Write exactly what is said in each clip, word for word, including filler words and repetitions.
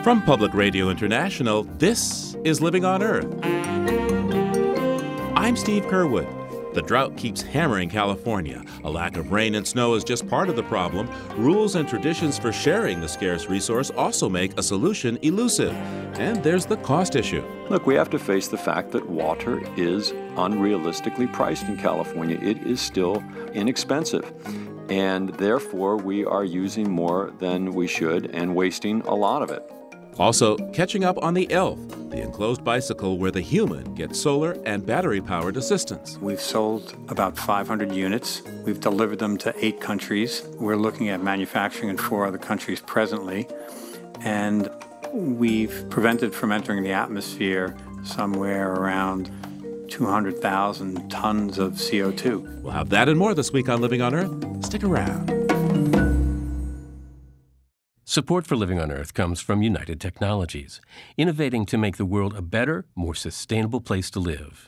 From Public Radio International, this is Living on Earth. I'm Steve Curwood. The drought keeps hammering California. A lack of rain and snow is just part of the problem. Rules and traditions for sharing the scarce resource also make a solution elusive. And there's the cost issue. Look, we have to face the fact that water is unrealistically priced in California. It is still inexpensive. And therefore, we are using more than we should and wasting a lot of it. Also, catching up on the E L F, the enclosed bicycle where the human gets solar and battery-powered assistance. We've sold about five hundred units. We've delivered them to eight countries. We're looking at manufacturing in four other countries presently. And we've prevented from entering the atmosphere somewhere around two hundred thousand tons of C O two. We'll have that and more this week on Living on Earth. Stick around. Support for Living on Earth comes from United Technologies, innovating to make the world a better, more sustainable place to live.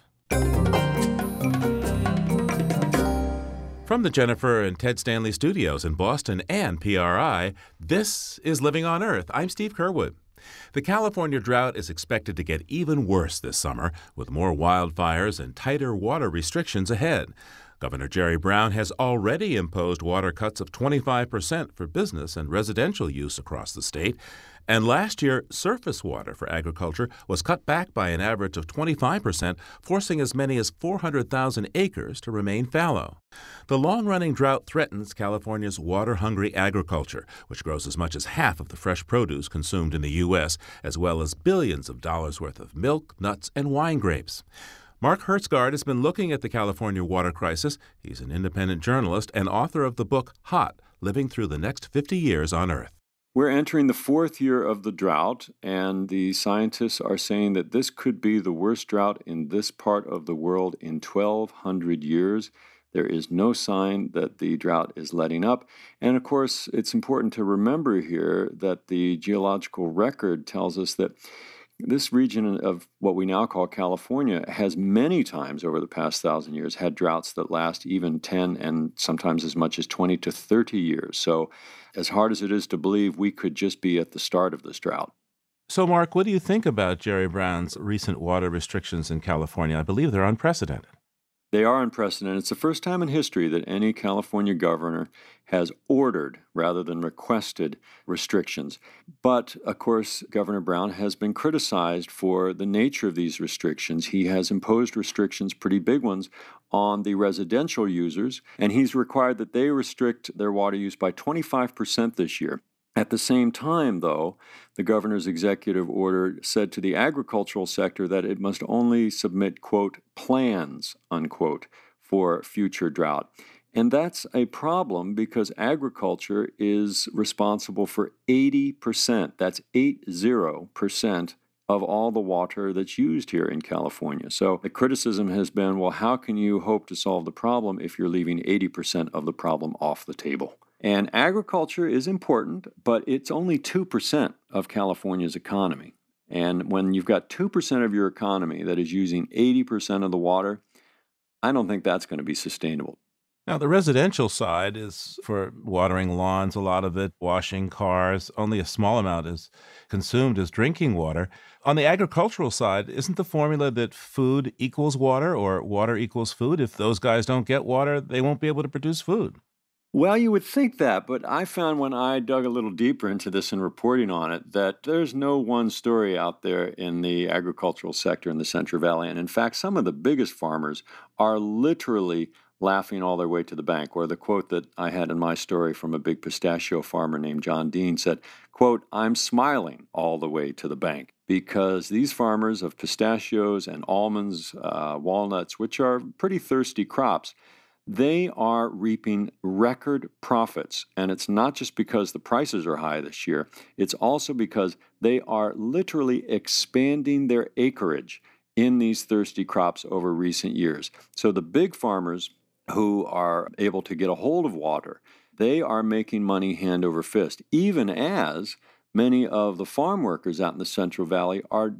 From the Jennifer and Ted Stanley studios in Boston and P R I, this is Living on Earth. I'm Steve Curwood. The California drought is expected to get even worse this summer, with more wildfires and tighter water restrictions ahead. Governor Jerry Brown has already imposed water cuts of twenty-five percent for business and residential use across the state. And last year, surface water for agriculture was cut back by an average of twenty-five percent, forcing as many as four hundred thousand acres to remain fallow. The long-running drought threatens California's water-hungry agriculture, which grows as much as half of the fresh produce consumed in the U S, as well as billions of dollars worth of milk, nuts, and wine grapes. Mark Hertsgaard has been looking at the California water crisis. He's an independent journalist and author of the book Hot, Living Through the Next fifty Years on Earth. We're entering the fourth year of the drought, and the scientists are saying that this could be the worst drought in this part of the world in twelve hundred years. There is no sign that the drought is letting up. And of course, it's important to remember here that the geological record tells us that this region of what we now call California has many times over the past thousand years had droughts that last even ten and sometimes as much as twenty to thirty years. So as hard as it is to believe, we could just be at the start of this drought. So, Mark, what do you think about Jerry Brown's recent water restrictions in California? I believe they're unprecedented. They are unprecedented. It's the first time in history that any California governor has ordered rather than requested restrictions. But, of course, Governor Brown has been criticized for the nature of these restrictions. He has imposed restrictions, pretty big ones, on the residential users, and he's required that they restrict their water use by twenty-five percent this year. At the same time, though, the governor's executive order said to the agricultural sector that it must only submit, quote, plans, unquote, for future drought. And that's a problem because agriculture is responsible for eighty percent, that's eight zero percent of all the water that's used here in California. So the criticism has been, well, how can you hope to solve the problem if you're leaving eighty percent of the problem off the table? And agriculture is important, but it's only two percent of California's economy. And when you've got two percent of your economy that is using eighty percent of the water, I don't think that's going to be sustainable. Now, the residential side is for watering lawns, a lot of it, washing cars. Only a small amount is consumed as drinking water. On the agricultural side, isn't the formula that food equals water or water equals food? If those guys don't get water, they won't be able to produce food. Well, you would think that, but I found when I dug a little deeper into this and reporting on it that there's no one story out there in the agricultural sector in the Central Valley. And in fact, some of the biggest farmers are literally laughing all their way to the bank. Or the quote that I had in my story from a big pistachio farmer named John Dean said, quote, I'm smiling all the way to the bank. Because these farmers of pistachios and almonds, uh, walnuts, which are pretty thirsty crops, they are reaping record profits. And it's not just because the prices are high this year. It's also because they are literally expanding their acreage in these thirsty crops over recent years. So the big farmers who are able to get a hold of water, they are making money hand over fist, even as many of the farm workers out in the Central Valley are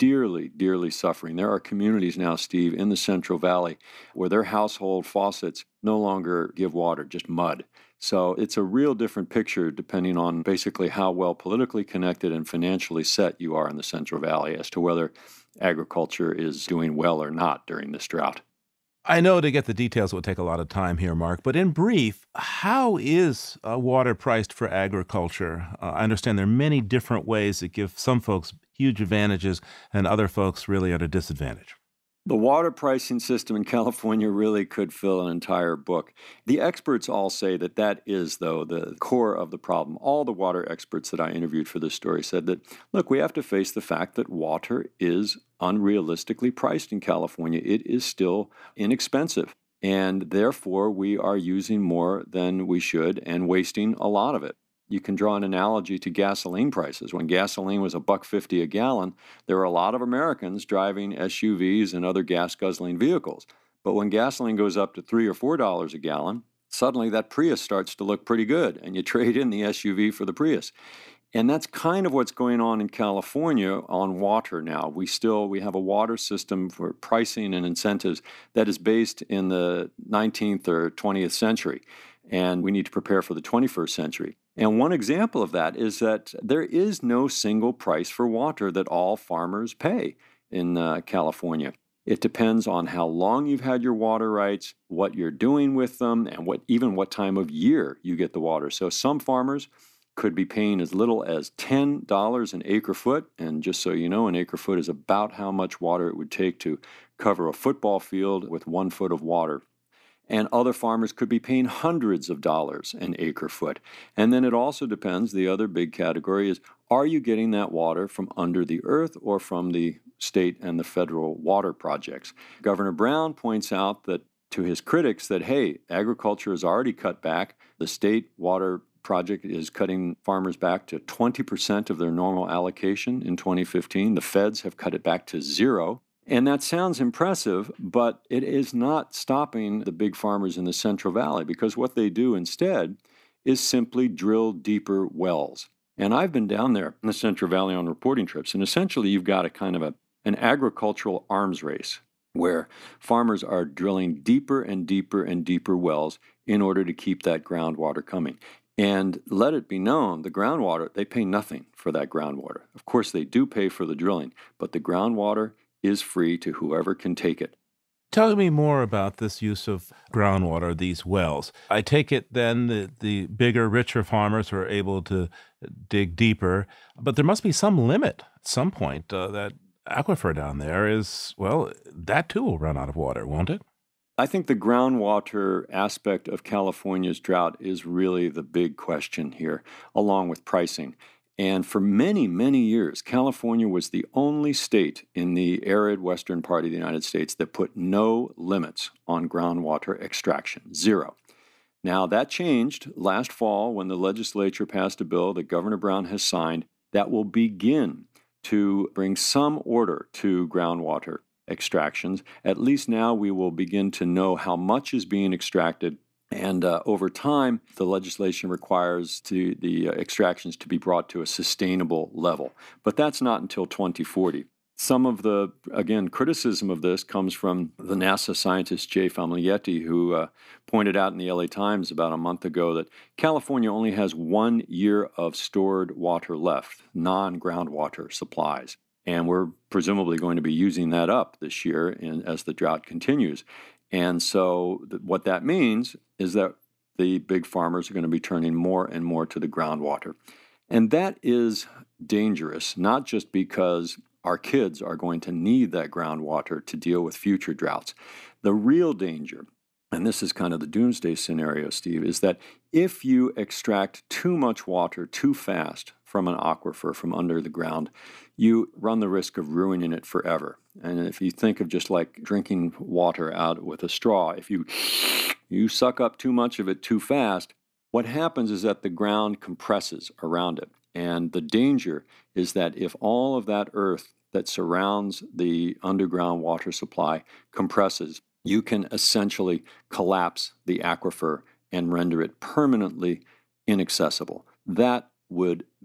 dearly, dearly suffering. There are communities now, Steve, in the Central Valley where their household faucets no longer give water, just mud. So it's a real different picture depending on basically how well politically connected and financially set you are in the Central Valley as to whether agriculture is doing well or not during this drought. I know to get the details will take a lot of time here, Mark, but in brief, how is uh, water priced for agriculture? Uh, I understand there are many different ways that give some folks huge advantages and other folks really at a disadvantage. The water pricing system in California really could fill an entire book. The experts all say that that is, though, the core of the problem. All the water experts that I interviewed for this story said that, look, we have to face the fact that water is unrealistically priced in California. It is still inexpensive, and therefore we are using more than we should and wasting a lot of it. You can draw an analogy to gasoline prices. When gasoline was a buck fifty a gallon, there were a lot of Americans driving S U Vs and other gas-guzzling vehicles. But when gasoline goes up to three or four dollars a gallon, suddenly that Prius starts to look pretty good, and you trade in the S U V for the Prius. And that's kind of what's going on in California on water now. We still we have a water system for pricing and incentives that is based in the nineteenth or twentieth century, and we need to prepare for the twenty-first century. And one example of that is that there is no single price for water that all farmers pay in uh, California. It depends on how long you've had your water rights, what you're doing with them, and what even what time of year you get the water. So some farmers could be paying as little as ten dollars an acre foot. And just so you know, an acre foot is about how much water it would take to cover a football field with one foot of water. And other farmers could be paying hundreds of dollars an acre foot. And then it also depends, the other big category is, are you getting that water from under the earth or from the state and the federal water projects? Governor Brown points out that to his critics that, hey, agriculture has already cut back. The state water project is cutting farmers back to twenty percent of their normal allocation in twenty fifteen. The feds have cut it back to zero. And that sounds impressive, but it is not stopping the big farmers in the Central Valley, because what they do instead is simply drill deeper wells. And I've been down there in the Central Valley on reporting trips, and essentially you've got a kind of a, an agricultural arms race where farmers are drilling deeper and deeper and deeper wells in order to keep that groundwater coming. And let it be known, the groundwater, they pay nothing for that groundwater. Of course, they do pay for the drilling, but the groundwater is free to whoever can take it. Tell me more about this use of groundwater, these wells. I take it then that the bigger, richer farmers are able to dig deeper, but there must be some limit at some point. Uh, that aquifer down there is, well, that too will run out of water, won't it? I think the groundwater aspect of California's drought is really the big question here, along with pricing. And for many, many years, California was the only state in the arid western part of the United States that put no limits on groundwater extraction, zero. Now, that changed last fall when the legislature passed a bill that Governor Brown has signed that will begin to bring some order to groundwater extractions. At least now we will begin to know how much is being extracted. And uh, over time, the legislation requires to, the uh, extractions to be brought to a sustainable level. But that's not until twenty forty. Some of the, again, criticism of this comes from the NASA scientist Jay Famiglietti, who uh, pointed out in the L A Times about a month ago that California only has one year of stored water left, non-groundwater supplies. And we're presumably going to be using that up this year in, as the drought continues. And so th- what that means is that the big farmers are going to be turning more and more to the groundwater. And that is dangerous, not just because our kids are going to need that groundwater to deal with future droughts. The real danger, and this is kind of the doomsday scenario, Steve, is that if you extract too much water too fast from an aquifer from under the ground, you run the risk of ruining it forever. And if you think of just like drinking water out with a straw, if you you suck up too much of it too fast, what happens is that the ground compresses around it. And the danger is that if all of that earth that surrounds the underground water supply compresses, you can essentially collapse the aquifer and render it permanently inaccessible. That would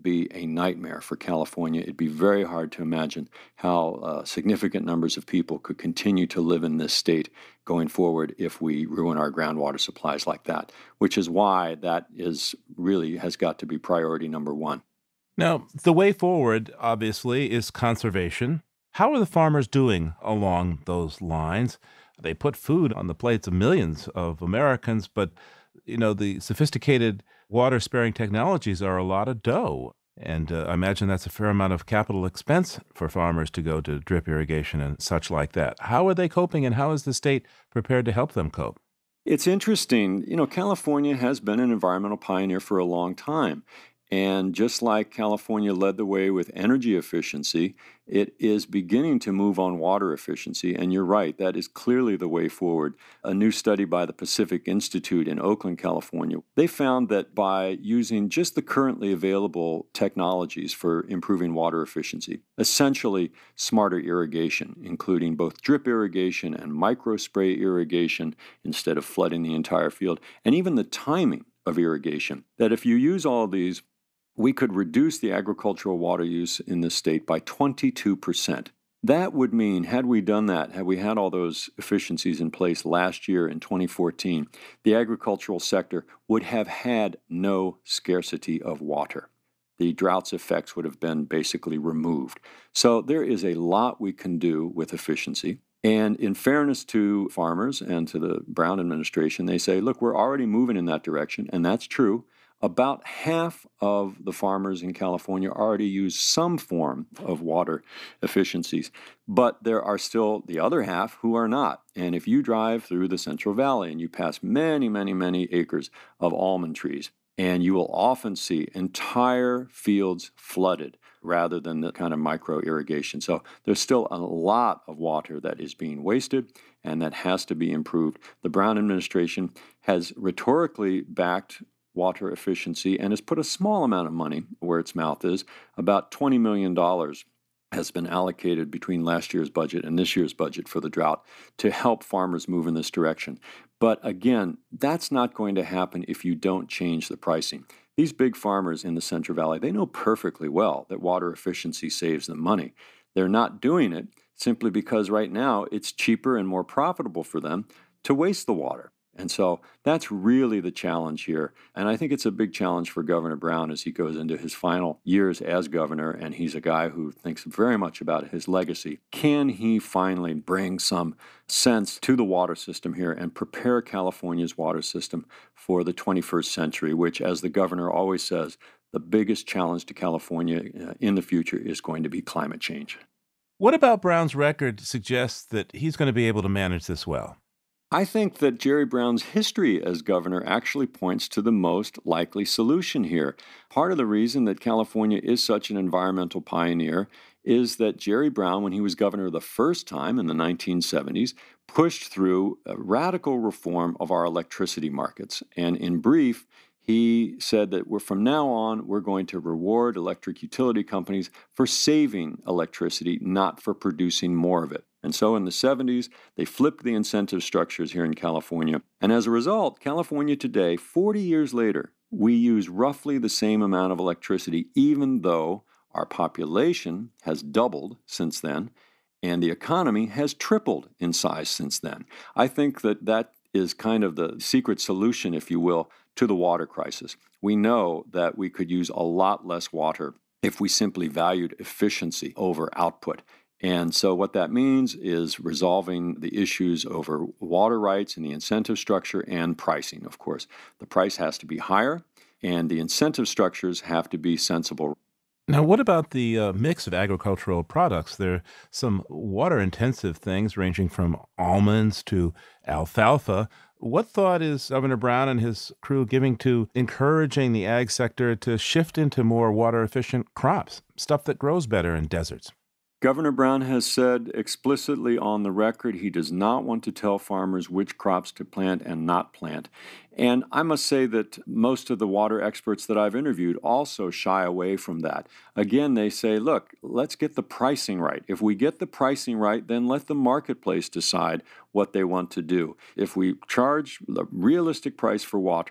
be a nightmare for California. It'd be very hard to imagine how uh, significant numbers of people could continue to live in this state going forward if we ruin our groundwater supplies like that, which is why that is really has got to be priority number one. Now, the way forward, obviously, is conservation. How are the farmers doing along those lines? They put food on the plates of millions of Americans, but, you know, the sophisticated water-sparing technologies are a lot of dough. And uh, I imagine that's a fair amount of capital expense for farmers to go to drip irrigation and such like that. How are they coping, and how is the state prepared to help them cope? It's interesting. You know, California has been an environmental pioneer for a long time. And just like California led the way with energy efficiency, it is beginning to move on water efficiency. And you're right, that is clearly the way forward. A new study by the Pacific Institute in Oakland, California, they found that by using just the currently available technologies for improving water efficiency, essentially smarter irrigation, including both drip irrigation and microspray irrigation instead of flooding the entire field, and even the timing of irrigation, that if you use all of these, we could reduce the agricultural water use in the state by twenty-two percent. That would mean, had we done that, had we had all those efficiencies in place last year in twenty fourteen, the agricultural sector would have had no scarcity of water. The drought's effects would have been basically removed. So there is a lot we can do with efficiency. And in fairness to farmers and to the Brown administration, they say, look, we're already moving in that direction, and that's true. About half of the farmers in California already use some form of water efficiencies, but there are still the other half who are not. And if you drive through the Central Valley and you pass many, many, many acres of almond trees, and you will often see entire fields flooded rather than the kind of micro irrigation. So there's still a lot of water that is being wasted, and that has to be improved. The Brown administration has rhetorically backed water efficiency and has put a small amount of money where its mouth is. About twenty million dollars has been allocated between last year's budget and this year's budget for the drought to help farmers move in this direction. But again, that's not going to happen if you don't change the pricing. These big farmers in the Central Valley, they know perfectly well that water efficiency saves them money. They're not doing it simply because right now it's cheaper and more profitable for them to waste the water. And so that's really the challenge here. And I think it's a big challenge for Governor Brown as he goes into his final years as governor, and he's a guy who thinks very much about his legacy. Can he finally bring some sense to the water system here and prepare California's water system for the twenty-first century, which, as the governor always says, the biggest challenge to California in the future is going to be climate change. What about Brown's record suggests that he's going to be able to manage this well? I think that Jerry Brown's history as governor actually points to the most likely solution here. Part of the reason that California is such an environmental pioneer is that Jerry Brown, when he was governor the first time in the nineteen seventies, pushed through a radical reform of our electricity markets. And in brief, he said that we're, from now on, we're going to reward electric utility companies for saving electricity, not for producing more of it. And so in the seventies, they flipped the incentive structures here in California. And as a result, California today, forty years later, we use roughly the same amount of electricity, even though our population has doubled since then, and the economy has tripled in size since then. I think that that is kind of the secret solution, if you will, to the water crisis. We know that we could use a lot less water if we simply valued efficiency over output. And so what that means is resolving the issues over water rights and the incentive structure and pricing, of course. The price has to be higher, and the incentive structures have to be sensible. Now, what about the uh, mix of agricultural products? There are some water-intensive things ranging from almonds to alfalfa. What thought is Governor Brown and his crew giving to encouraging the ag sector to shift into more water-efficient crops, stuff that grows better in deserts? Governor Brown has said explicitly on the record he does not want to tell farmers which crops to plant and not plant. And I must say that most of the water experts that I've interviewed also shy away from that. Again, they say, look, let's get the pricing right. If we get the pricing right, then let the marketplace decide what they want to do. If we charge the realistic price for water,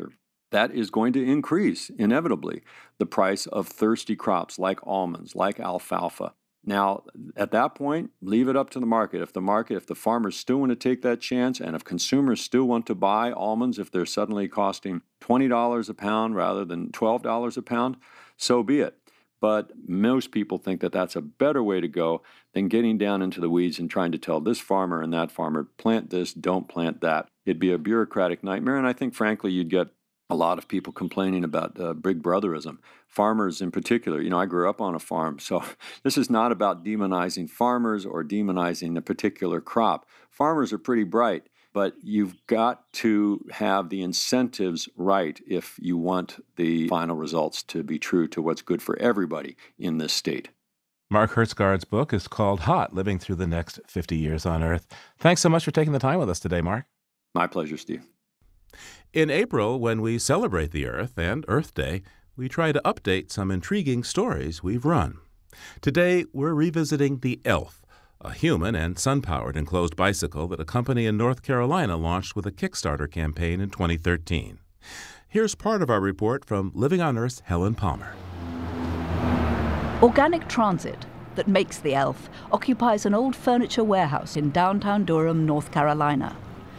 that is going to increase, inevitably, the price of thirsty crops like almonds, like alfalfa. Now, at that point, leave it up to the market. If the market, if the farmers still want to take that chance, and if consumers still want to buy almonds, if they're suddenly costing twenty dollars a pound rather than twelve dollars a pound, so be it. But most people think that that's a better way to go than getting down into the weeds and trying to tell this farmer and that farmer, plant this, don't plant that. It'd be a bureaucratic nightmare, and I think, frankly, you'd get a lot of people complaining about uh, big brotherism. Farmers in particular. You know, I grew up on a farm, so this is not about demonizing farmers or demonizing a particular crop. Farmers are pretty bright, but you've got to have the incentives right if you want the final results to be true to what's good for everybody in this state. Mark Hertsgaard's book is called Hot, Living Through the Next fifty Years on Earth. Thanks so much for taking the time with us today, Mark. My pleasure, Steve. In April, when we celebrate the Earth and Earth Day, we try to update some intriguing stories we've run. Today, we're revisiting the Elf, a human and sun-powered enclosed bicycle that a company in North Carolina launched with a Kickstarter campaign in twenty thirteen. Here's part of our report from Living on Earth's Helen Palmer. Organic Transit, that makes the Elf, occupies an old furniture warehouse in downtown Durham, North Carolina.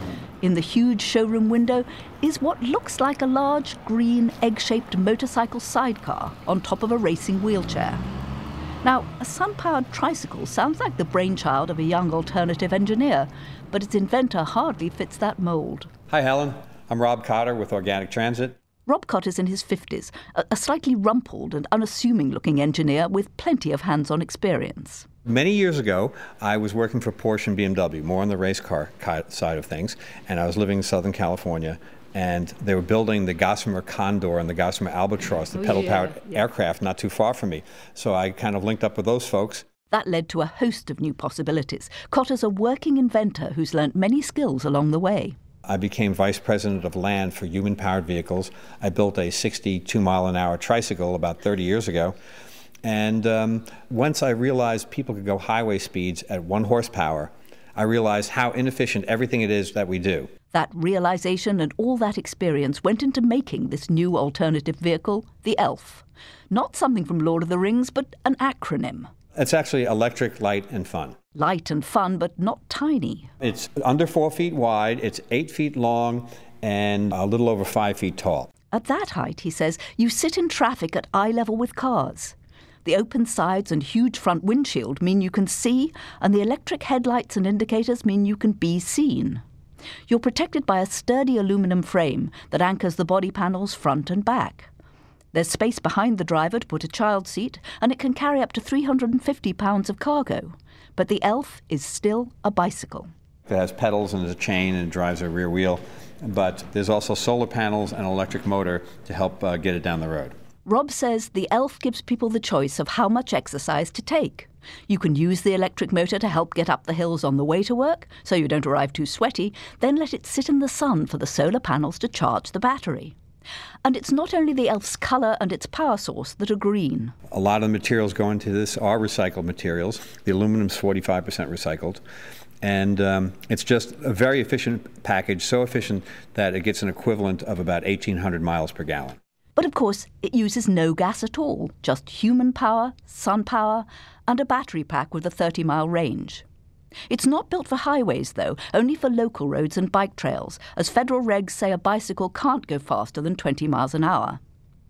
In the huge showroom window is what looks like a large, green, egg-shaped motorcycle sidecar on top of a racing wheelchair. Now, a sun-powered tricycle sounds like the brainchild of a young alternative engineer, but its inventor hardly fits that mold. Hi, Helen. I'm Rob Cotter with Organic Transit. Rob Cotter's in his fifties, a, a slightly rumpled and unassuming-looking engineer with plenty of hands-on experience. Many years ago, I was working for Porsche and B M W, more on the race car side of things, and I was living in Southern California, and they were building the Gossamer Condor and the Gossamer Albatross, the oh, pedal-powered yeah, yeah. aircraft, not too far from me. So I kind of linked up with those folks. That led to a host of new possibilities. Cotter's a working inventor who's learnt many skills along the way. I became vice president of land for human-powered vehicles. I built a sixty-two mile an hour tricycle about thirty years ago. And um, once I realized people could go highway speeds at one horsepower, I realized how inefficient everything it is that we do. That realization and all that experience went into making this new alternative vehicle, the Elf. Not something from Lord of the Rings, but an acronym. It's actually electric, light, and fun. Light and fun, but not tiny. It's under four feet wide, it's eight feet long, and a little over five feet tall. At that height, he says, you sit in traffic at eye level with cars. The open sides and huge front windshield mean you can see, and the electric headlights and indicators mean you can be seen. You're protected by a sturdy aluminum frame that anchors the body panels front and back. There's space behind the driver to put a child seat, and it can carry up to three hundred fifty pounds of cargo. But the Elf is still a bicycle. It has pedals and a chain and drives a rear wheel, but there's also solar panels and an electric motor to help uh, get it down the road. Rob says the Elf gives people the choice of how much exercise to take. You can use the electric motor to help get up the hills on the way to work, so you don't arrive too sweaty, then let it sit in the sun for the solar panels to charge the battery. And it's not only the Elf's colour and its power source that are green. A lot of the materials going into this are recycled materials. The aluminum's forty-five percent recycled. And um, it's just a very efficient package, so efficient that it gets an equivalent of about eighteen hundred miles per gallon. But of course, it uses no gas at all, just human power, sun power, and a battery pack with a thirty mile range. It's not built for highways, though, only for local roads and bike trails, as federal regs say a bicycle can't go faster than twenty miles an hour.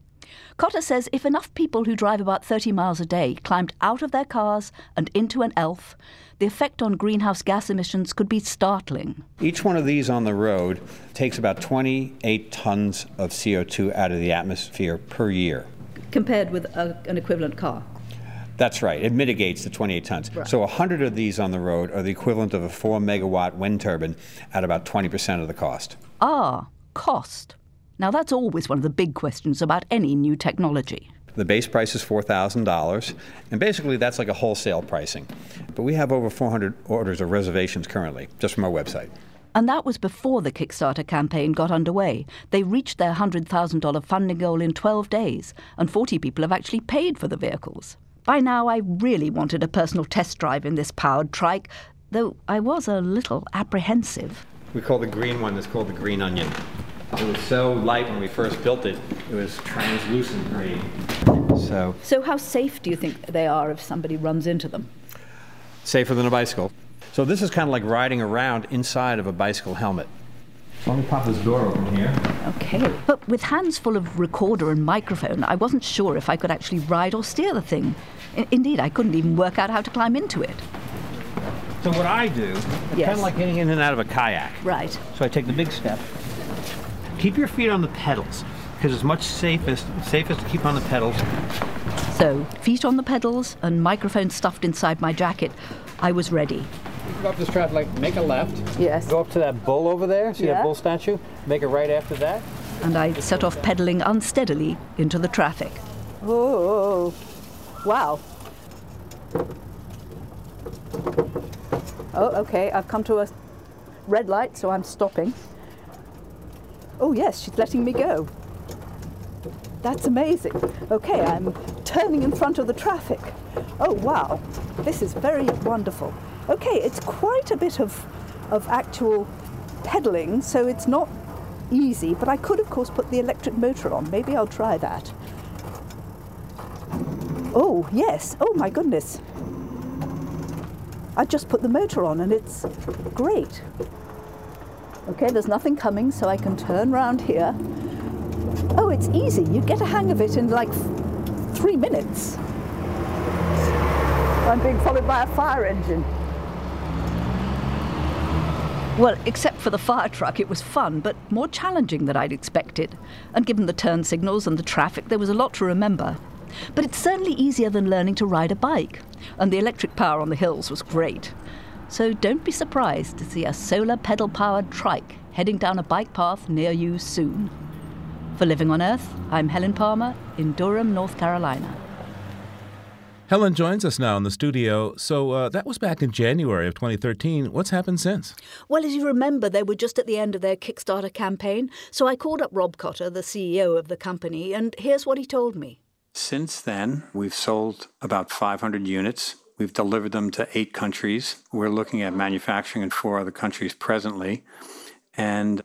Cotter says if enough people who drive about thirty miles a day climbed out of their cars and into an Elf, the effect on greenhouse gas emissions could be startling. Each one of these on the road takes about twenty-eight tons of C O two out of the atmosphere per year. Compared with a, an equivalent car? That's right. It mitigates the twenty-eight tons. Right. So one hundred of these on the road are the equivalent of a four megawatt wind turbine at about twenty percent of the cost. Ah, cost. Now that's always one of the big questions about any new technology. The base price is four thousand dollars, and basically that's like a wholesale pricing. But we have over four hundred orders or reservations currently, just from our website. And that was before the Kickstarter campaign got underway. They reached their one hundred thousand dollars funding goal in twelve days, and forty people have actually paid for the vehicles. By now, I really wanted a personal test drive in this powered trike, though I was a little apprehensive. We call the green one, it's called the Green Onion. It was so light when we first built it, it was translucent green. So, So how safe do you think they are if somebody runs into them? safer than a bicycle. So this is kind of like riding around inside of a bicycle helmet. So let me pop this door open here. Okay. But with hands full of recorder and microphone, I wasn't sure if I could actually ride or steer the thing. I- indeed, I couldn't even work out how to climb into it. So what I do, it's Yes. kind of like getting in and out of a kayak. Right. So I take the big step. Keep your feet on the pedals, because it's much safest, safest to keep on the pedals. So, feet on the pedals and microphone stuffed inside my jacket, I was ready. Go up this traffic light, make a left. Yes. Go up to that bull over there. See Yeah. that bull statue? Make a right after that. And I set off pedaling unsteadily into the traffic. Oh, wow. Oh, okay, I've come to a red light, so I'm stopping. Oh, yes, she's letting me go. That's amazing. Okay, I'm turning in front of the traffic. Oh, wow. This is very wonderful. Okay, it's quite a bit of, of actual pedaling, so it's not easy, but I could, of course, put the electric motor on. Maybe I'll try that. Oh, yes. Oh, my goodness. I just put the motor on, and it's great. Okay, there's nothing coming, so I can turn round here. Oh, it's easy. You get a hang of it in like f- three minutes. I'm being followed by a fire engine. Well, except for the fire truck, it was fun, but more challenging than I'd expected. And given the turn signals and the traffic, there was a lot to remember. But it's certainly easier than learning to ride a bike. And the electric power on the hills was great. So don't be surprised to see a solar pedal-powered trike heading down a bike path near you soon. For Living on Earth, I'm Helen Palmer in Durham, North Carolina. Helen joins us now in the studio. So uh, that was back in January of twenty thirteen. What's happened since? Well, as you remember, they were just at the end of their Kickstarter campaign, so I called up Rob Cotter, the C E O of the company, and here's what he told me. Since then, we've sold about five hundred units. We've delivered them to eight countries. We're looking at manufacturing in four other countries presently. And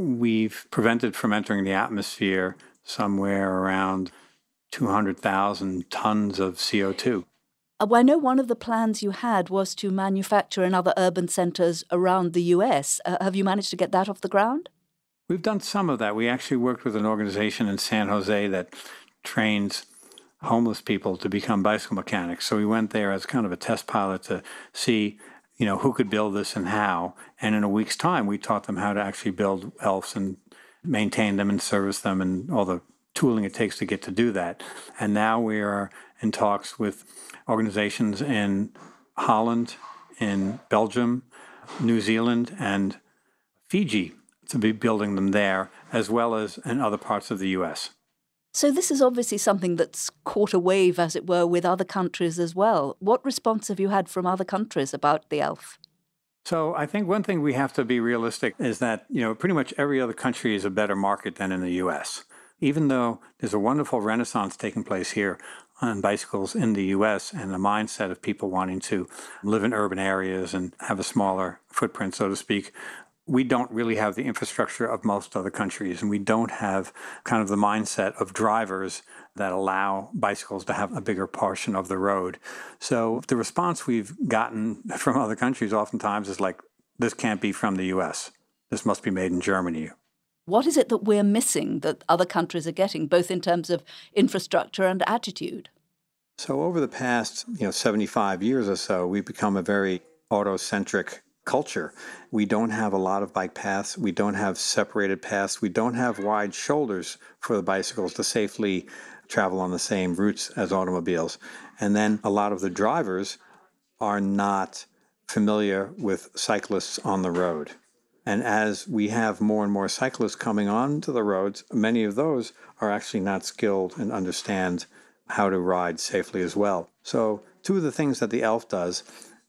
we've prevented from entering the atmosphere somewhere around two hundred thousand tons of C O two. Uh, well, I know one of the plans you had was to manufacture in other urban centres around the U S. Uh, have you managed to get that off the ground? We've done some of that. We actually worked with an organization in San Jose that trains homeless people to become bicycle mechanics. So we went there as kind of a test pilot to see, you know, who could build this and how. And in a week's time, we taught them how to actually build elves and maintain them and service them and all the tooling it takes to get to do that. And now we are in talks with organizations in Holland, in Belgium, New Zealand, and Fiji to be building them there, as well as in other parts of the U S. So this is obviously something that's caught a wave, as it were, with other countries as well. What response have you had from other countries about the elf? So I think one thing we have to be realistic is that, you know, pretty much every other country is a better market than in the U S. Even though there's a wonderful renaissance taking place here on bicycles in the U S and the mindset of people wanting to live in urban areas and have a smaller footprint, so to speak, we don't really have the infrastructure of most other countries, and we don't have kind of the mindset of drivers that allow bicycles to have a bigger portion of the road. So the response we've gotten from other countries oftentimes is like, this can't be from the U S. This must be made in Germany. What is it that we're missing that other countries are getting, both in terms of infrastructure and attitude? So over the past, you know, seventy-five years or so, we've become a very auto-centric culture. We don't have a lot of bike paths. We don't have separated paths. We don't have wide shoulders for the bicycles to safely travel on the same routes as automobiles. And then a lot of the drivers are not familiar with cyclists on the road. And as we have more and more cyclists coming onto the roads, many of those are actually not skilled and understand how to ride safely as well. So two of the things that the elf does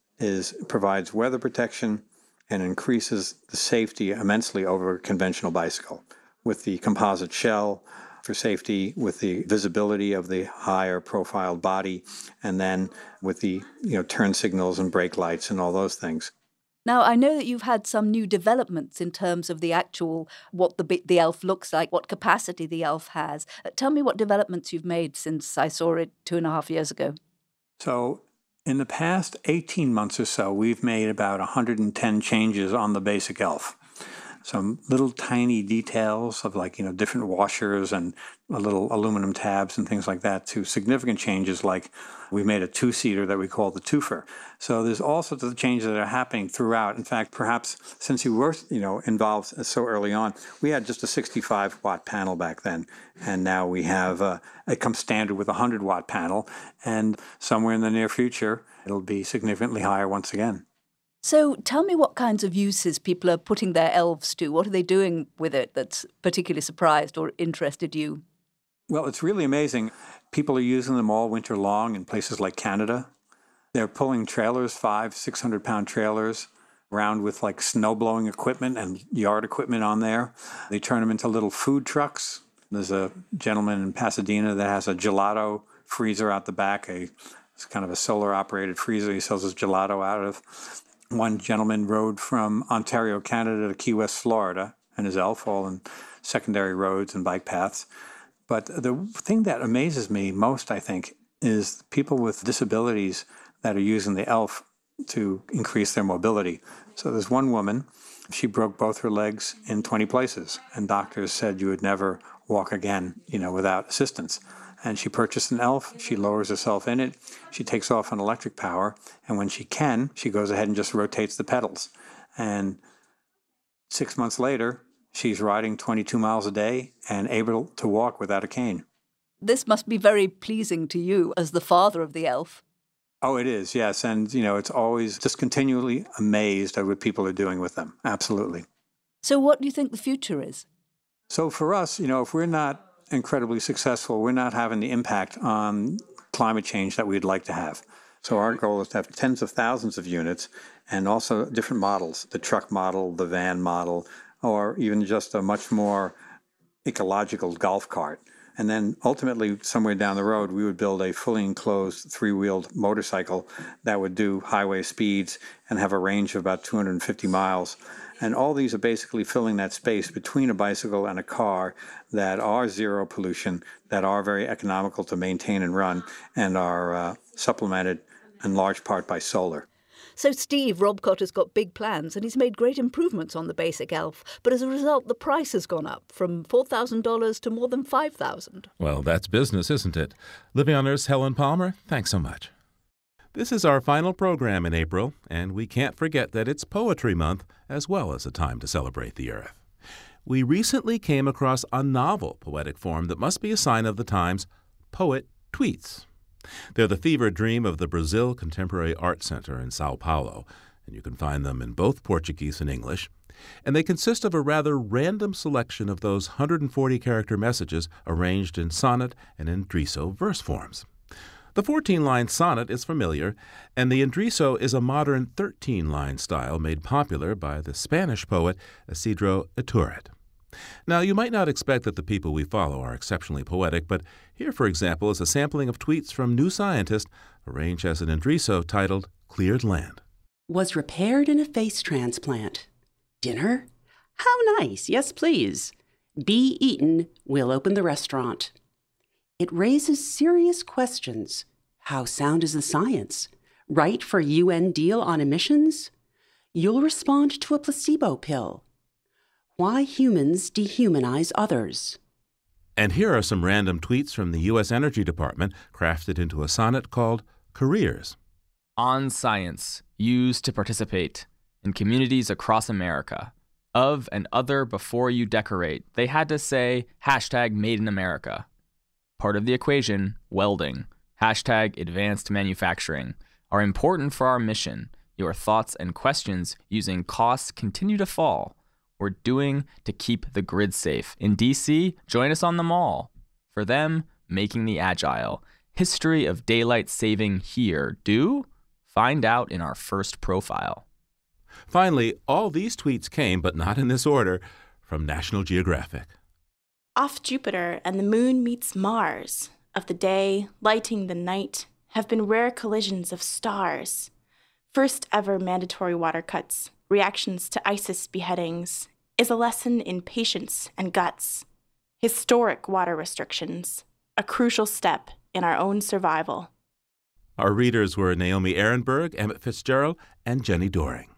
is provides weather protection and increases the safety immensely over a conventional bicycle. With the composite shell for safety, with the visibility of the higher profiled body, and then with the, you know, turn signals and brake lights and all those things. Now, I know that you've had some new developments in terms of the actual, what the the elf looks like, what capacity the elf has. Uh, tell me what developments you've made since I saw it two and a half years ago. So in the past eighteen months or so, we've made about one hundred ten changes on the basic elf. Some little tiny details of like, you know, different washers and little aluminum tabs and things like that, to significant changes like we made a two-seater that we call the twofer. So there's all sorts of changes that are happening throughout. In fact, perhaps since you were, you know, involved so early on, we had just a sixty-five watt panel back then. And now we have, uh, it comes standard with a one hundred watt panel. And somewhere in the near future, it'll be significantly higher once again. So tell me what kinds of uses people are putting their elves to. What are they doing with it that's particularly surprised or interested you? Well, it's really amazing. People are using them all winter long in places like Canada. They're pulling trailers, five, six hundred pound trailers, around with like snow blowing equipment and yard equipment on there. They turn them into little food trucks. There's a gentleman in Pasadena that has a gelato freezer out the back. A, it's kind of a solar operated freezer. He sells his gelato out of. One gentleman rode from Ontario, Canada to Key West, Florida, and his elf, all in secondary roads and bike paths. But the thing that amazes me most, I think, is people with disabilities that are using the elf to increase their mobility. So there's one woman, she broke both her legs in twenty places, and doctors said you would never walk again, you know, without assistance. And she purchased an elf, she lowers herself in it, she takes off on electric power, and when she can, she goes ahead and just rotates the pedals. And six months later, she's riding twenty-two miles a day and able to walk without a cane. This must be very pleasing to you as the father of the elf. Oh, it is, yes. And, you know, it's always just continually amazed at what people are doing with them. Absolutely. So what do you think the future is? So for us, you know, if we're not incredibly successful, we're not having the impact on climate change that we'd like to have. So our goal is to have tens of thousands of units and also different models, the truck model, the van model, or even just a much more ecological golf cart. And then ultimately, somewhere down the road, we would build a fully enclosed three-wheeled motorcycle that would do highway speeds and have a range of about two hundred fifty miles. And all these are basically filling that space between a bicycle and a car that are zero pollution, that are very economical to maintain and run, and are uh, supplemented in large part by solar. So Steve Robcott has got big plans and he's made great improvements on the basic elf. But as a result, the price has gone up from four thousand dollars to more than five thousand dollars. Well, that's business, isn't it? Living on Earth's Helen Palmer, thanks so much. This is our final program in April, and we can't forget that it's Poetry Month as well as a time to celebrate the Earth. We recently came across a novel poetic form that must be a sign of the times, poet tweets. They're the fevered dream of the Brazil Contemporary Art Center in Sao Paulo, and you can find them in both Portuguese and English. And they consist of a rather random selection of those one hundred forty character messages arranged in sonnet and Indriso verse forms. The fourteen-line sonnet is familiar, and the Indriso is a modern thirteen-line style made popular by the Spanish poet Isidro Iturbide. Now, you might not expect that the people we follow are exceptionally poetic, but here, for example, is a sampling of tweets from New Scientist, arranged as an Indriso titled Cleared Land. Was repaired in a face transplant. Dinner? How nice, yes please. Be eaten, we'll open the restaurant. It raises serious questions. How sound is the science? Right for U N deal on emissions? You'll respond to a placebo pill. Why humans dehumanize others. And here are some random tweets from the U S Energy Department crafted into a sonnet called Careers. On science, used to participate in communities across America. Of and other before you decorate, they had to say hashtag made in America. Part of the equation, welding, hashtag advanced manufacturing, are important for our mission. Your thoughts and questions using costs continue to fall. We're doing to keep the grid safe. In D C, join us on the mall. For them, making the agile. History of daylight saving here. Do? Find out in our first profile. Finally, all these tweets came, but not in this order, from National Geographic. Off Jupiter and the moon meets Mars. Of the day, lighting the night, have been rare collisions of stars. first ever mandatory water cuts, reactions to ISIS beheadings, is a lesson in patience and guts. Historic water restrictions, a crucial step in our own survival. Our readers were Naomi Ehrenberg, Emmett Fitzgerald, and Jenny Doring.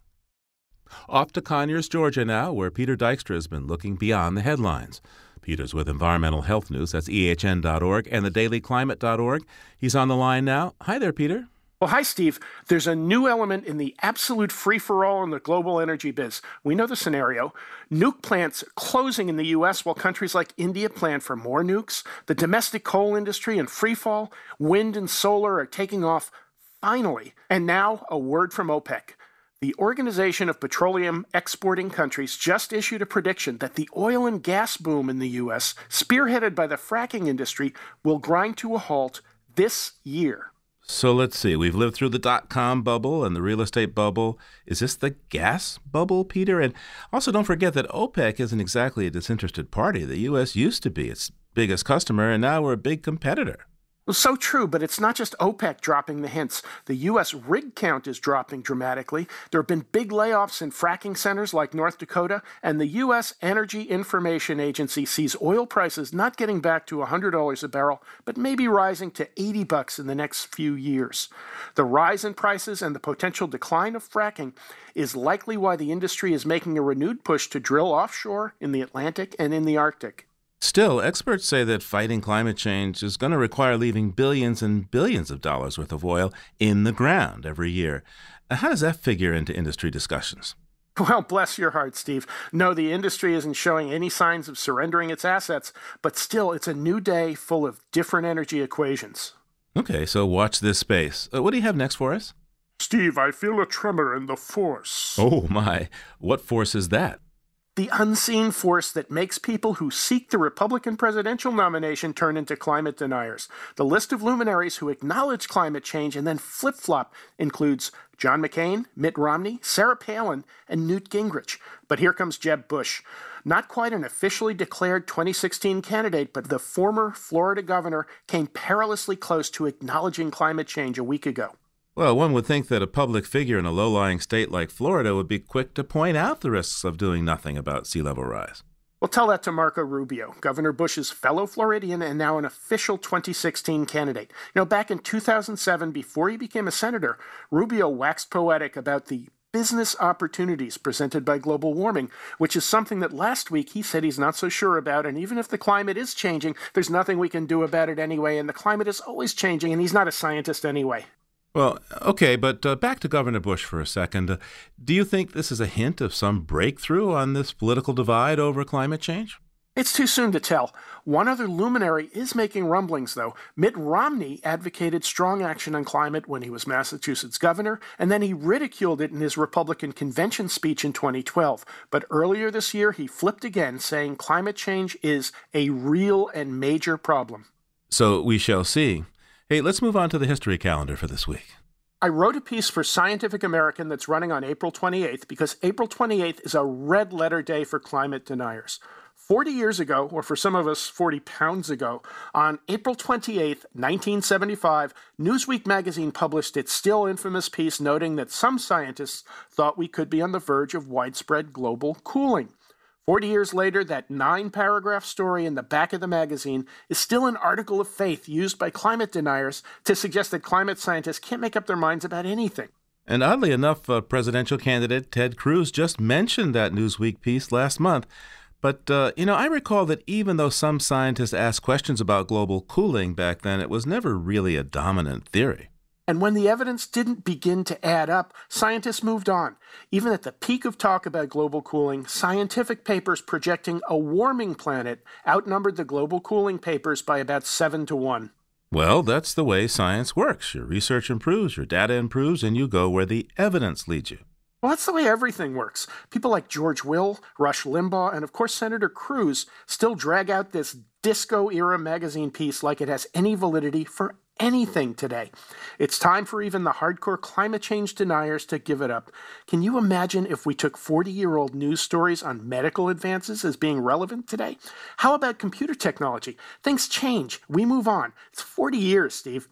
Off to Conyers, Georgia now, where Peter Dykstra has been looking beyond the headlines. Peter's with Environmental Health News, that's E H N dot org, and the daily climate dot org. He's on the line now. Hi there, Peter. Well, hi, Steve. There's a new element in the absolute free-for-all in the global energy biz. We know the scenario. Nuke plants closing in the U S while countries like India plan for more nukes. The domestic coal industry in freefall. Wind and solar are taking off, finally. And now, a word from OPEC. The Organization of Petroleum Exporting Countries just issued a prediction that the oil and gas boom in the U S, spearheaded by the fracking industry, will grind to a halt this year. So let's see. We've lived through the dot-com bubble and the real estate bubble. Is this the gas bubble, Peter? And also don't forget that OPEC isn't exactly a disinterested party. The U S used to be its biggest customer, and now we're a big competitor. Well, so true, but it's not just OPEC dropping the hints. The U S rig count is dropping dramatically. There have been big layoffs in fracking centers like North Dakota, and the U S Energy Information Agency sees oil prices not getting back to one hundred dollars a barrel, but maybe rising to eighty bucks in the next few years. The rise in prices and the potential decline of fracking is likely why the industry is making a renewed push to drill offshore in the Atlantic and in the Arctic. Still, experts say that fighting climate change is going to require leaving billions and billions of dollars worth of oil in the ground every year. How does that figure into industry discussions? Well, bless your heart, Steve. No, the industry isn't showing any signs of surrendering its assets, but still, it's a new day full of different energy equations. Okay, so watch this space. Uh, what do you have next for us? Steve, I feel a tremor in the force. Oh, my. What force is that? The unseen force that makes people who seek the Republican presidential nomination turn into climate deniers. The list of luminaries who acknowledge climate change and then flip-flop includes John McCain, Mitt Romney, Sarah Palin, and Newt Gingrich. But here comes Jeb Bush. Not quite an officially declared twenty sixteen candidate, but the former Florida governor came perilously close to acknowledging climate change a week ago. Well, one would think that a public figure in a low-lying state like Florida would be quick to point out the risks of doing nothing about sea level rise. Well, tell that to Marco Rubio, Governor Bush's fellow Floridian and now an official twenty sixteen candidate. You know, back in two thousand seven, before he became a senator, Rubio waxed poetic about the business opportunities presented by global warming, which is something that last week he said he's not so sure about. And even if the climate is changing, there's nothing we can do about it anyway. And the climate is always changing, and he's not a scientist anyway. Well, okay, but uh, back to Governor Bush for a second. Uh, do you think this is a hint of some breakthrough on this political divide over climate change? It's too soon to tell. One other luminary is making rumblings, though. Mitt Romney advocated strong action on climate when he was Massachusetts governor, and then he ridiculed it in his Republican convention speech in twenty twelve. But earlier this year, he flipped again, saying climate change is a real and major problem. So we shall see. Hey, let's move on to the history calendar for this week. I wrote a piece for Scientific American that's running on April twenty-eighth because April twenty-eighth is a red letter day for climate deniers. forty years ago, or for some of us, forty pounds ago, on April twenty-eighth, nineteen seventy-five, Newsweek magazine published its still infamous piece noting that some scientists thought we could be on the verge of widespread global cooling. Forty years later, that nine-paragraph story in the back of the magazine is still an article of faith used by climate deniers to suggest that climate scientists can't make up their minds about anything. And oddly enough, uh, presidential candidate Ted Cruz just mentioned that Newsweek piece last month. But, uh, you know, I recall that even though some scientists asked questions about global cooling back then, it was never really a dominant theory. And when the evidence didn't begin to add up, scientists moved on. Even at the peak of talk about global cooling, scientific papers projecting a warming planet outnumbered the global cooling papers by about seven to one. Well, that's the way science works. Your research improves, your data improves, and you go where the evidence leads you. Well, that's the way everything works. People like George Will, Rush Limbaugh, and of course Senator Cruz still drag out this disco-era magazine piece like it has any validity for anything today. It's time for even the hardcore climate change deniers to give it up. Can you imagine if we took forty-year-old news stories on medical advances as being relevant today? How about computer technology? Things change. We move on. It's forty years, Steve.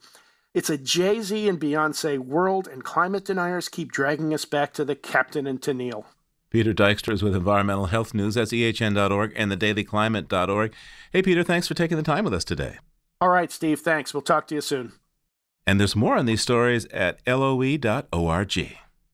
It's a Jay-Z and Beyonce world, and climate deniers keep dragging us back to the Captain and Tennille. Peter Dykstra is with Environmental Health News. That's E H N dot org and the daily climate dot org. Hey, Peter, thanks for taking the time with us today. All right, Steve, thanks. We'll talk to you soon. And there's more on these stories at L O E dot org.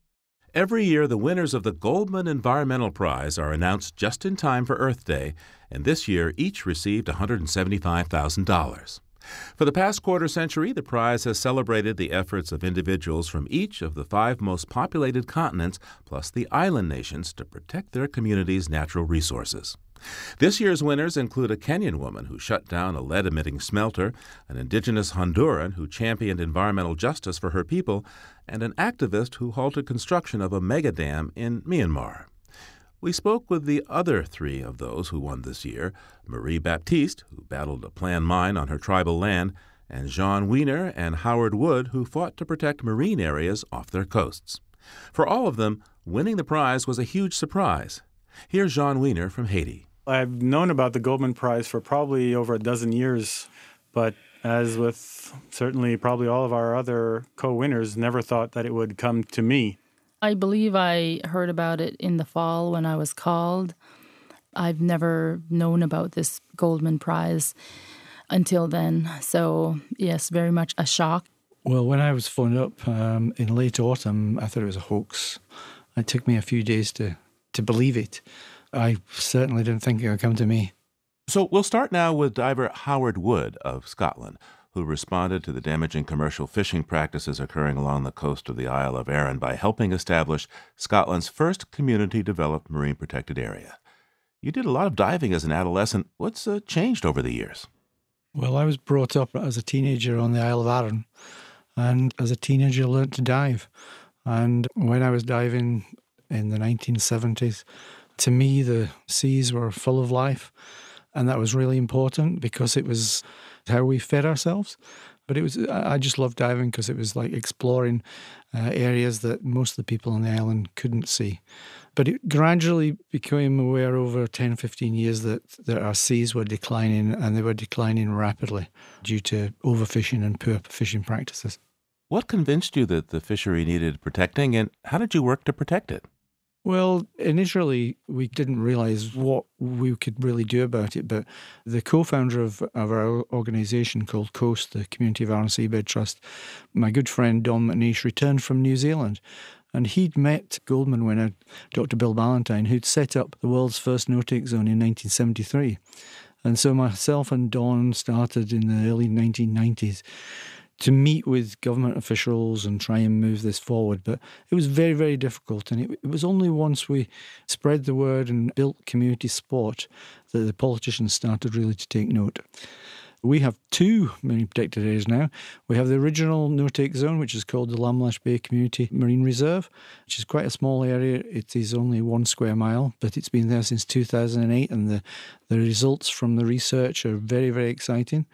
Every year, the winners of the Goldman Environmental Prize are announced just in time for Earth Day, and this year each received one hundred seventy-five thousand dollars. For the past quarter century, the prize has celebrated the efforts of individuals from each of the five most populated continents, plus the island nations, to protect their communities' natural resources. This year's winners include a Kenyan woman who shut down a lead-emitting smelter, an indigenous Honduran who championed environmental justice for her people, and an activist who halted construction of a mega dam in Myanmar. We spoke with the other three of those who won this year, Marie Baptiste, who battled a planned mine on her tribal land, and Jean Weiner and Howard Wood, who fought to protect marine areas off their coasts. For all of them, winning the prize was a huge surprise. Here's Jean Weiner from Haiti. I've known about the Goldman Prize for probably over a dozen years, but as with certainly probably all of our other co-winners, never thought that it would come to me. I believe I heard about it in the fall when I was called. I've never known about this Goldman Prize until then. So, yes, very much a shock. Well, when I was phoned up um, in late autumn, I thought it was a hoax. It took me a few days to, to believe it. I certainly didn't think it would come to me. So we'll start now with diver Howard Wood of Scotland, who responded to the damaging commercial fishing practices occurring along the coast of the Isle of Arran by helping establish Scotland's first community-developed marine protected area. You did a lot of diving as an adolescent. What's uh, changed over the years? Well, I was brought up as a teenager on the Isle of Arran, and as a teenager I learned to dive. And when I was diving in the nineteen seventies, to me the seas were full of life, and that was really important because it was how we fed ourselves. But it was I just loved diving because it was like exploring uh, areas that most of the people on the island couldn't see. But it gradually became aware over ten, fifteen years that, that our seas were declining, and they were declining rapidly due to overfishing and poor fishing practices. What convinced you that the fishery needed protecting, and how did you work to protect it? Well, initially, we didn't realize what we could really do about it, but the co-founder of, of our organisation called COAST, the Community of Arran Seabed Trust, my good friend Don McNeish, returned from New Zealand, and he'd met Goldman winner Doctor Bill Ballantyne, who'd set up the world's first no-take zone in nineteen seventy-three. And so myself and Don started in the early nineteen nineties to meet with government officials and try and move this forward. But it was very, very difficult. And it, it was only once we spread the word and built community support that the politicians started really to take note. We have two marine protected areas now. We have the original no-take zone, which is called the Lamlash Bay Community Marine Reserve, which is quite a small area. It is only one square mile, but it's been there since two thousand eight, and the, the results from the research are very, very exciting.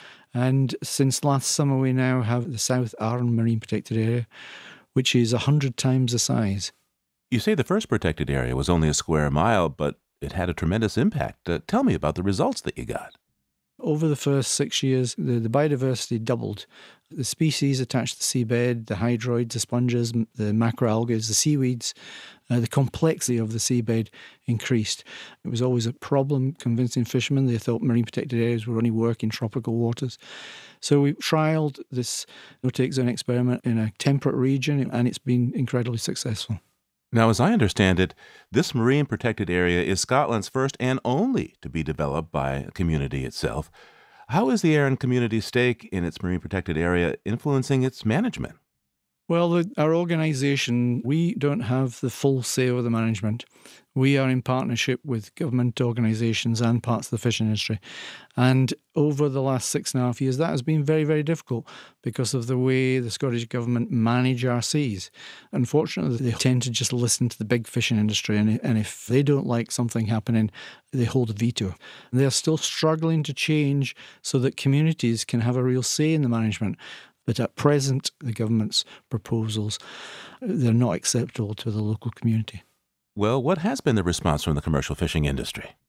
And since last summer, we now have the South Arran Marine Protected Area, which is one hundred times the size. You say the first protected area was only a square mile, but it had a tremendous impact. Uh, tell me about the results that you got. Over the first six years, the, the biodiversity doubled. The species attached to the seabed, the hydroids, the sponges, the macroalgae, the seaweeds, uh, the complexity of the seabed increased. It was always a problem convincing fishermen. They thought marine protected areas would only work in tropical waters. So we trialled this no-take zone experiment in a temperate region, and it's been incredibly successful. Now, as I understand it, this marine protected area is Scotland's first and only to be developed by a community itself. How is the Arran community's stake in its marine protected area influencing its management? Well, the, our organisation, we don't have the full say over the management. We are in partnership with government organisations and parts of the fishing industry. And over the last six and a half years, that has been very, very difficult because of the way the Scottish Government manage our seas. Unfortunately, they tend to just listen to the big fishing industry, and, and if they don't like something happening, they hold a veto. And they're still struggling to change so that communities can have a real say in the management. But at present, the government's proposals, they're not acceptable to the local community. Well, what has been the response from the commercial fishing industry?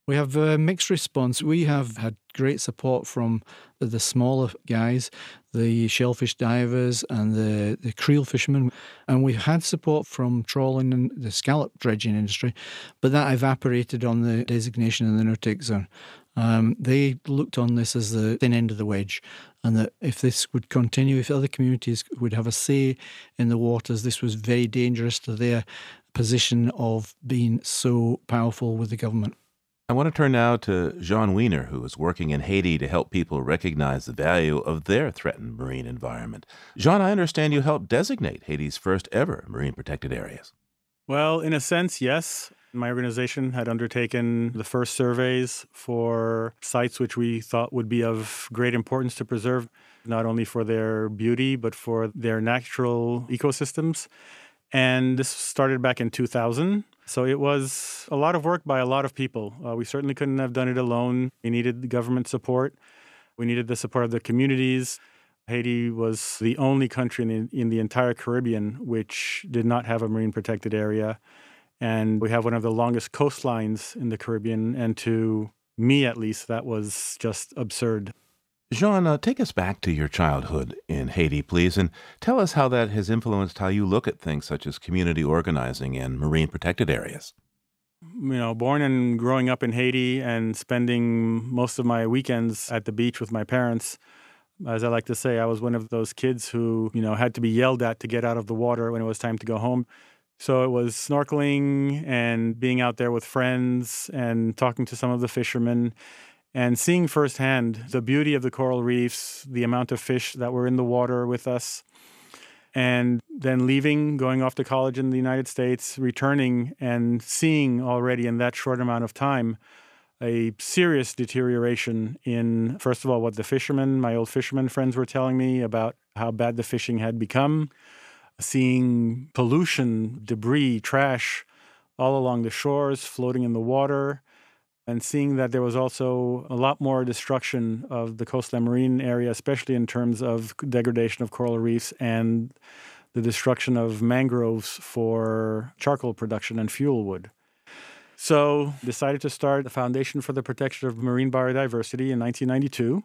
We have a mixed response. We have had great support from the, the smaller guys, the shellfish divers and the, the creel fishermen. And we've had support from trawling and the scallop dredging industry, but that evaporated on the designation in the no-take zone. Um, they looked on this as the thin end of the wedge, and that if this would continue, if other communities would have a say in the waters, this was very dangerous to their position of being so powerful with the government. I want to turn now to Jean Wiener, who is working in Haiti to help people recognize the value of their threatened marine environment. Jean, I understand you helped designate Haiti's first ever marine protected areas. Well, in a sense, yes. My organization had undertaken the first surveys for sites which we thought would be of great importance to preserve, not only for their beauty, but for their natural ecosystems. And this started back in two thousand. So it was a lot of work by a lot of people. Uh, we certainly couldn't have done it alone. We needed the government support. We needed the support of the communities. Haiti was the only country in the, in the entire Caribbean which did not have a marine protected area. And we have one of the longest coastlines in the Caribbean. And to me, at least, that was just absurd. Jean, uh, take us back to your childhood in Haiti, please, and tell us how that has influenced how you look at things such as community organizing and marine protected areas. You know, born and growing up in Haiti and spending most of my weekends at the beach with my parents, as I like to say, I was one of those kids who, you know, had to be yelled at to get out of the water when it was time to go home. So it was snorkeling and being out there with friends and talking to some of the fishermen and seeing firsthand the beauty of the coral reefs, the amount of fish that were in the water with us, and then leaving, going off to college in the United States, returning and seeing already in that short amount of time a serious deterioration in, first of all, what the fishermen, my old fishermen friends were telling me about how bad the fishing had become, seeing pollution, debris, trash all along the shores, floating in the water, and seeing that there was also a lot more destruction of the coastal marine area, especially in terms of degradation of coral reefs and the destruction of mangroves for charcoal production and fuel wood. So decided to start the Foundation for the Protection of Marine Biodiversity in nineteen ninety-two,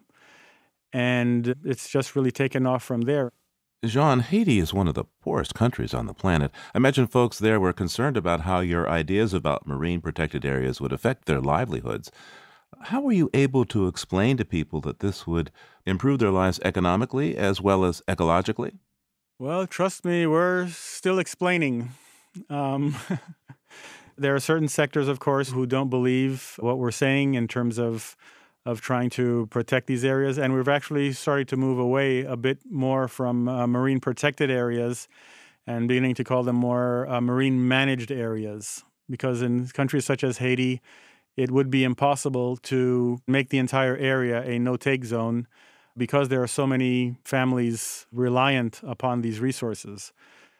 and it's just really taken off from there. Jean, Haiti is one of the poorest countries on the planet. I imagine folks there were concerned about how your ideas about marine protected areas would affect their livelihoods. How were you able to explain to people that this would improve their lives economically as well as ecologically? Well, trust me, we're still explaining. Um, there are certain sectors, of course, who don't believe what we're saying in terms of of trying to protect these areas. And we've actually started to move away a bit more from uh, marine protected areas and beginning to call them more uh, marine managed areas. Because in countries such as Haiti, it would be impossible to make the entire area a no-take zone because there are so many families reliant upon these resources.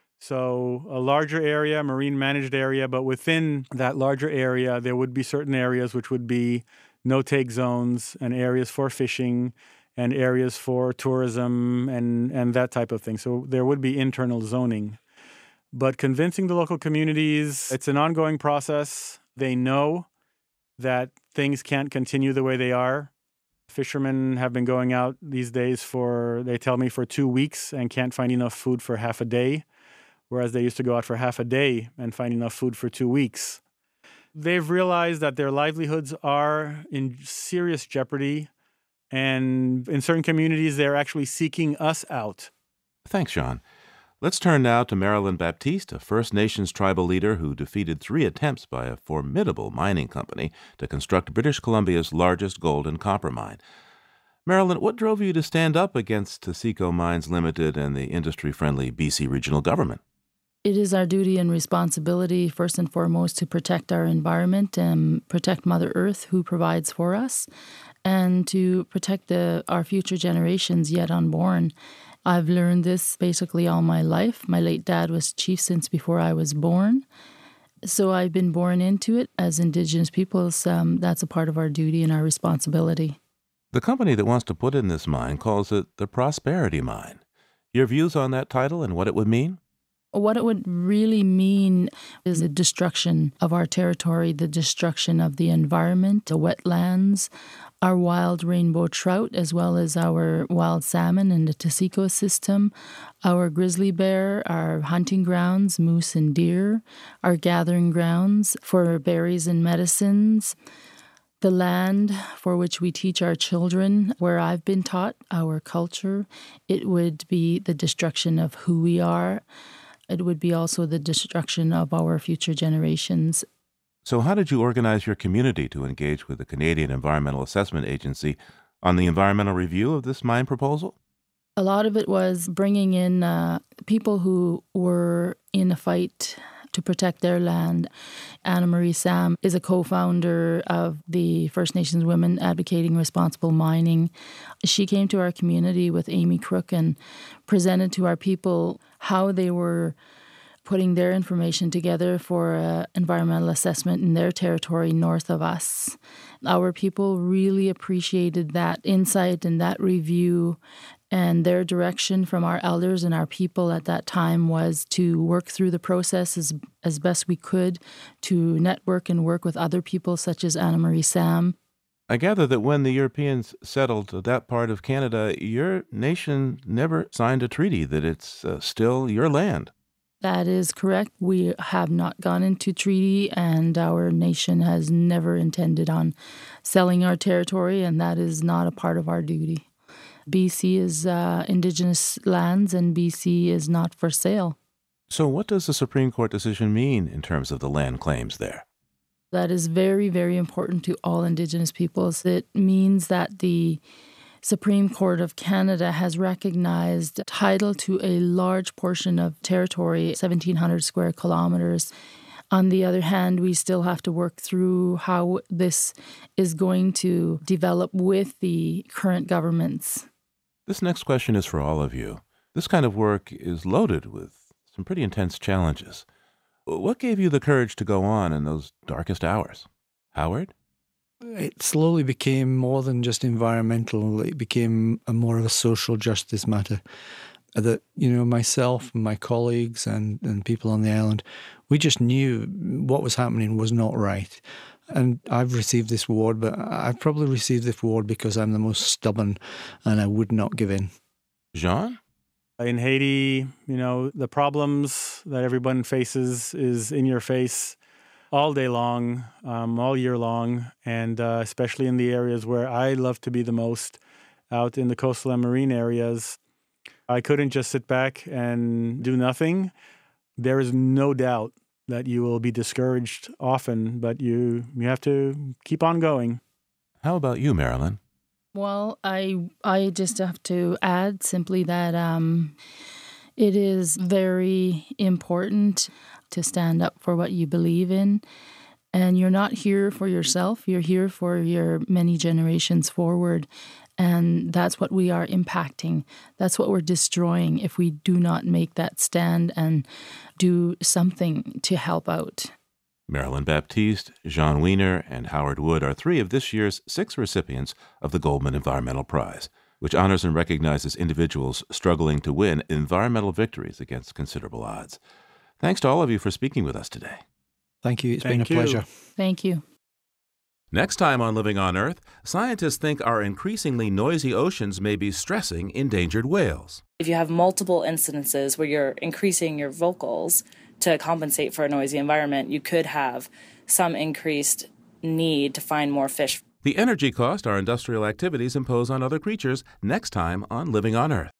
So a larger area, marine managed area, but within that larger area, there would be certain areas which would be no-take zones and areas for fishing and areas for tourism and, and that type of thing. So there would be internal zoning. But convincing the local communities, it's an ongoing process. They know that things can't continue the way they are. Fishermen have been going out these days for, they tell me, for two weeks and can't find enough food for half a day, whereas they used to go out for half a day and find enough food for two weeks. They've realized that their livelihoods are in serious jeopardy, and in certain communities, they're actually seeking us out. Thanks, Jean. Let's turn now to Marilyn Baptiste, a First Nations tribal leader who defeated three attempts by a formidable mining company to construct British Columbia's largest gold and copper mine. Marilyn, what drove you to stand up against Taseko Mines Limited and the industry-friendly B C regional government? It is our duty and responsibility, first and foremost, to protect our environment and protect Mother Earth, who provides for us, and to protect the, our future generations yet unborn. I've learned this basically all my life. My late dad was chief since before I was born. So I've been born into it. As Indigenous peoples, um, that's a part of our duty and our responsibility. The company that wants to put in this mine calls it the Prosperity Mine. Your views on that title and what it would mean? What it would really mean is the destruction of our territory, the destruction of the environment, the wetlands, our wild rainbow trout, as well as our wild salmon in the Taseko system, our grizzly bear, our hunting grounds, moose and deer, our gathering grounds for berries and medicines, the land for which we teach our children, where I've been taught our culture. It would be the destruction of who we are. It would be also the destruction of our future generations. So how did you organize your community to engage with the Canadian Environmental Assessment Agency on the environmental review of this mine proposal? A lot of it was bringing in uh, people who were in a fight to protect their land. Anna Marie Sam is a co-founder of the First Nations Women Advocating Responsible Mining. She came to our community with Amy Crook and presented to our people how they were putting their information together for an environmental assessment in their territory north of us. Our people really appreciated that insight and that review, and their direction from our elders and our people at that time was to work through the process as, as best we could, to network and work with other people such as Anna Marie Sam. I gather that when the Europeans settled that part of Canada, your nation never signed a treaty, that it's uh, still your land. That is correct. We have not gone into treaty, and our nation has never intended on selling our territory, and that is not a part of our duty. B C is uh, Indigenous lands, and B C is not for sale. So what does the Supreme Court decision mean in terms of the land claims there? That is very, very important to all Indigenous peoples. It means that the Supreme Court of Canada has recognized title to a large portion of territory, seventeen hundred square kilometers. On the other hand, we still have to work through how this is going to develop with the current governments. This next question is for all of you. This kind of work is loaded with some pretty intense challenges. What gave you the courage to go on in those darkest hours? Howard? It slowly became more than just environmental. It became a more of a social justice matter. That, you know, myself and my colleagues and, and people on the island, we just knew what was happening was not right. And I've received this award, but I've probably received this award because I'm the most stubborn and I would not give in. Jean? In Haiti, you know, the problems that everyone faces is in your face all day long, um, all year long, and uh, especially in the areas where I love to be the most, out in the coastal and marine areas. I couldn't just sit back and do nothing. There is no doubt that you will be discouraged often, but you you have to keep on going. How about you, Marilyn? Well, I I just have to add simply that um, it is very important to stand up for what you believe in. And you're not here for yourself. You're here for your many generations forward. And that's what we are impacting. That's what we're destroying if we do not make that stand and do something to help out. Marilyn Baptiste, Jean Weiner, and Howard Wood are three of this year's six recipients of the Goldman Environmental Prize, which honors and recognizes individuals struggling to win environmental victories against considerable odds. Thanks to all of you for speaking with us today. Thank you. It's Thank been a you. pleasure. Thank you. Next time on Living on Earth, scientists think our increasingly noisy oceans may be stressing endangered whales. If you have multiple incidences where you're increasing your vocals to compensate for a noisy environment, you could have some increased need to find more fish. The energy cost our industrial activities impose on other creatures next time on Living on Earth.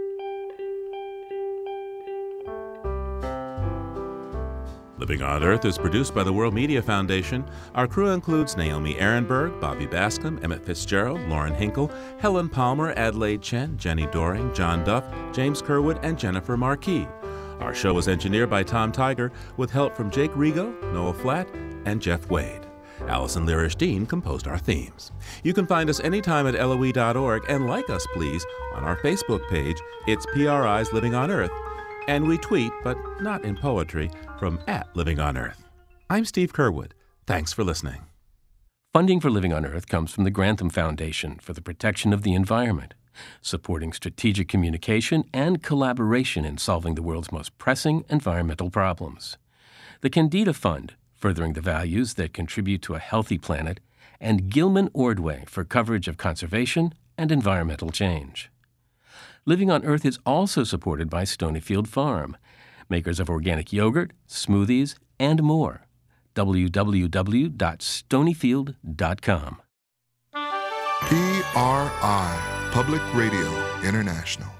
Living on Earth is produced by the World Media Foundation. Our crew includes Naomi Ehrenberg, Bobby Bascom, Emmett Fitzgerald, Lauren Hinkle, Helen Palmer, Adelaide Chen, Jenny Doring, John Duff, James Kerwood, and Jennifer Marquis. Our show was engineered by Tom Tiger with help from Jake Rigo, Noah Flatt, and Jeff Wade. Allison Lirish-Dean composed our themes. You can find us anytime at L O E dot org and like us, please, on our Facebook page. It's P R I's Living on Earth. And we tweet, but not in poetry, from at Living on Earth. I'm Steve Kerwood. Thanks for listening. Funding for Living on Earth comes from the Grantham Foundation for the Protection of the Environment. supporting strategic communication and collaboration in solving the world's most pressing environmental problems. The Candida Fund, furthering the values that contribute to a healthy planet, and Gilman Ordway for coverage of conservation and environmental change. Living on Earth is also supported by Stonyfield Farm, makers of organic yogurt, smoothies, and more. w w w dot stonyfield dot com. P R I, Public Radio International.